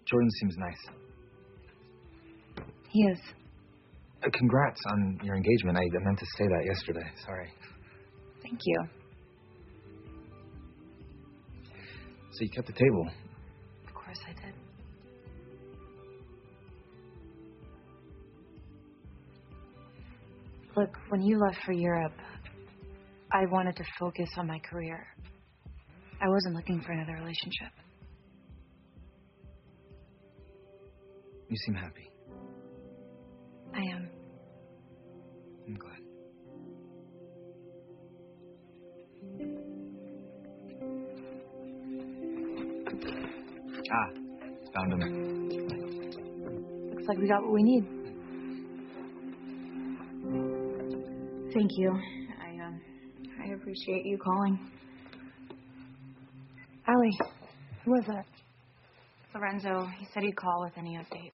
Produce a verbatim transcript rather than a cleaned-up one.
Jordan seems nice. He is. Uh, congrats on your engagement. I, I meant to say that yesterday. Sorry. Thank you. So you kept the table? Of course I did. Look, when you left for Europe, I wanted to focus on my career. I wasn't looking for another relationship. You seem happy. I am. I'm glad. Ah, found him. Looks like we got what we need. Thank you. I um, I appreciate you calling. Allie, who was that? Lorenzo, he said he'd call with any update.